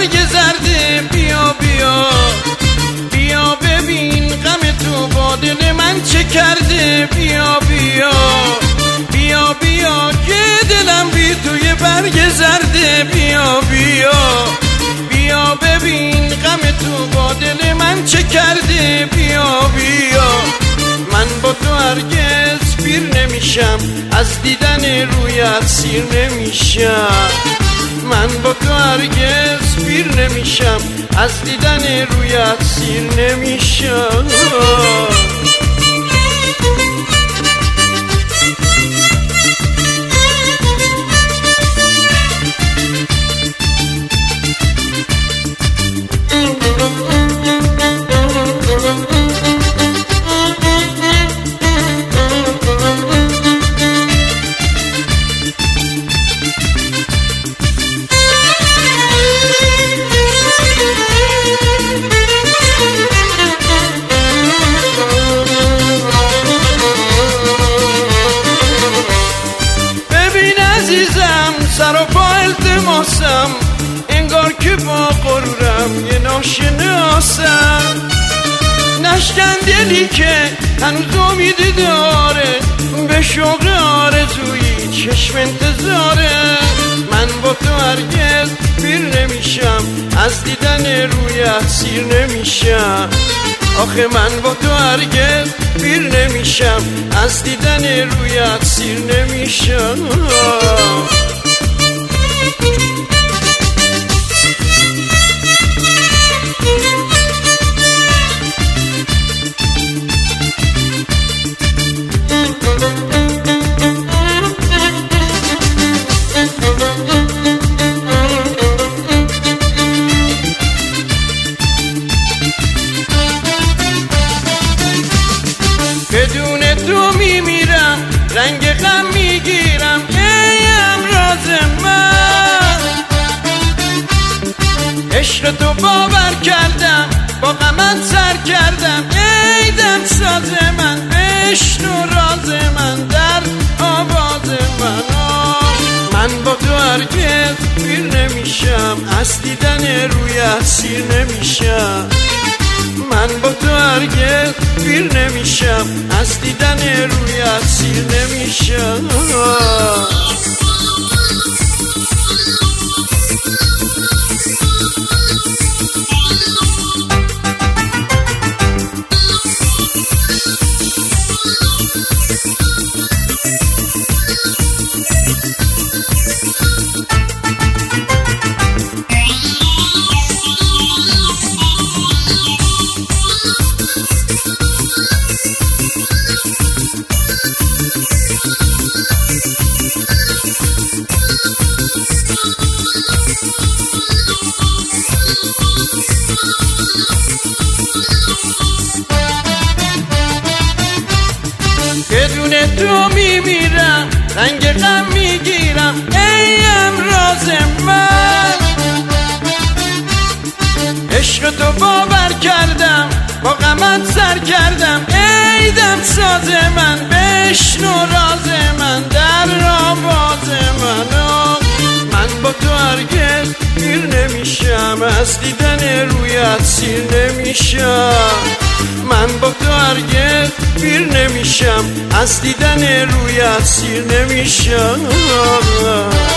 برگ زرده بیا بیا بیا ببین غم تو با دل من چه کرده بیا بیا بیا بیا که دلم بی توی برگ زرده بیا بیا بیا ببین غم تو با دل من چه کرده بیا بیا من با تو هرگز پیر نمیشم از دیدن رویت سیر نمیشم من با تو هرگز پیر نمیشم از دیدن رویت سیر نمیشم سر و پا التماسم انگار که با غرورم یه ناشناسم نشکن دلی که هنوز امیدی داره به شوق آرزویی چشم انتظاره من با تو هرگز پیر نمیشم از دیدن رویت سیر نمیشم آخه من با تو هرگز پیر نمیشم از دیدن رویت سیر نمیشم بدون تو میمیرم رنگ غم میگیرم ایم راز من عشق تو باور کردم با غمت سر کردم ای دم ساز من بشنو راز من در آواز من من با تو هرگز پیر نمیشم از دیدن رویت سیر نمیشم من با تو هرگز پیر نمیشم از دیدن رویت سیر نمیشم بدون تو میمیرم رنگ غم میگیرم ایم راز من عشق تو باور کردم با غمت سر کردم ای دم ساز من بشنو راز من در آواز من من با تو هرگز پیر نمیشم از دیدن رویت سیر نمیشم من با تو هرگز پیر نمیشم از دیدن رویت سیر نمیشم